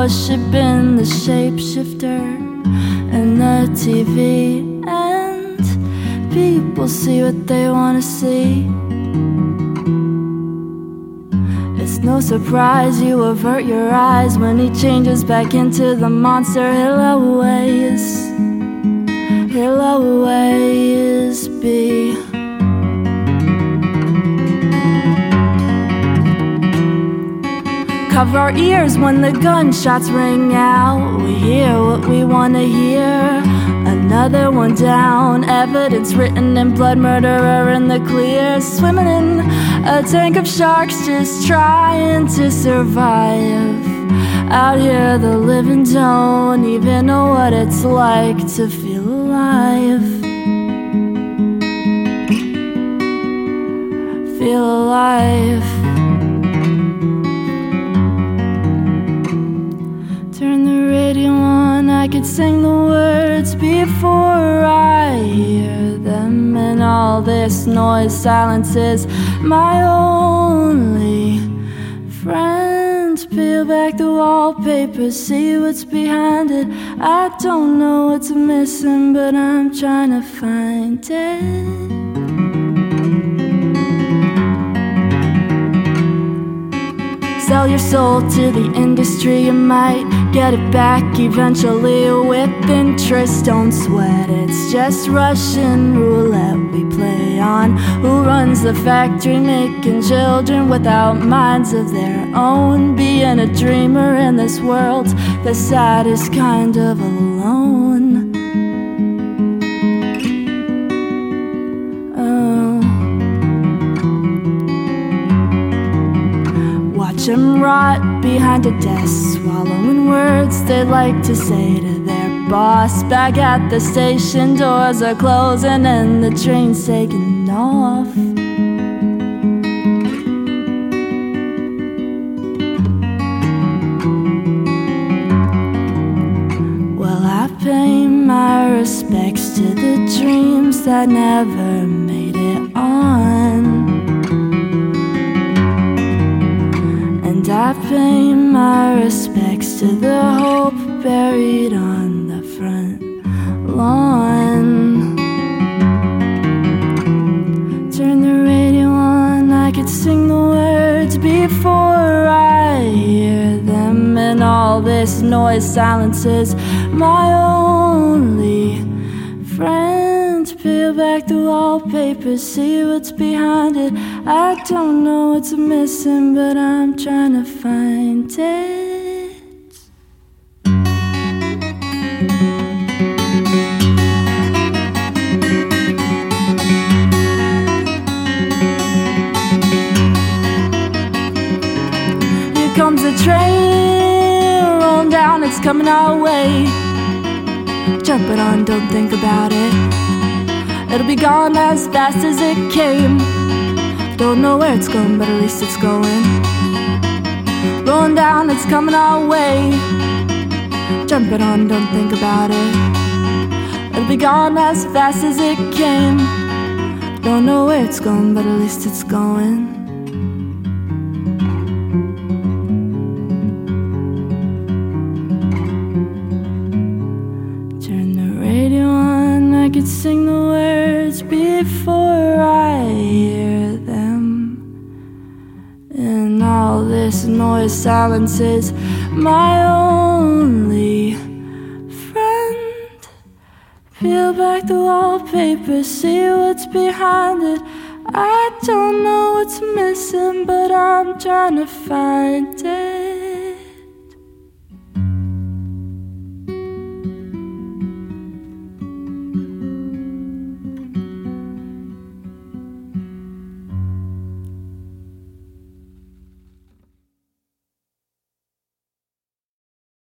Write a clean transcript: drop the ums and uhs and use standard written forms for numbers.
worshipping the shapeshifter and the TV, and people see what they want to see. It's no surprise you avert your eyes when he changes back into the monster he'll always be. Cover our ears when the gunshots ring out. We hear what we want to hear. Another one down. Evidence written in blood. Murderer in the clear. Swimming in a tank of sharks, just trying to survive. Out here the living don't even know what it's like to feel alive. Feel alive. Turn the radio on, I could sing the words before I hear them. And all this noise, silence is my only friend. Peel back the wallpaper, see what's behind it. I don't know what's missing, but I'm trying to find it. Sell your soul to the industry, you might get it back eventually with interest. Don't sweat, it's just Russian roulette we play on. Who runs the factory making children without minds of their own? Being a dreamer in this world, the saddest kind of alone. Watch them rot behind a desk, swallowing words they'd like to say to their boss. Back at the station, doors are closing and the train's taking off. Well, I pay my respects to the dreams that never made it on. I pay my respects to the hope buried on the front lawn. Turn the radio on, I could sing the words before I hear them. And all this noise, silence is my only friend. Peel back the wallpaper, see what's behind it. I don't know what's missing, but I'm trying to find it. Here comes the train, rolling down, it's coming our way. Jump it on, don't think about it. It'll be gone as fast as it came. Don't know where it's going, but at least it's going. Rolling down, it's coming our way. Jump it on, don't think about it. It'll be gone as fast as it came. Don't know where it's going, but at least it's going. Turn the radio on, I could sing the words before I hear them. And all this noise, silence is my only friend. Peel back the wallpaper, see what's behind it. I don't know what's missing, but I'm trying to find it.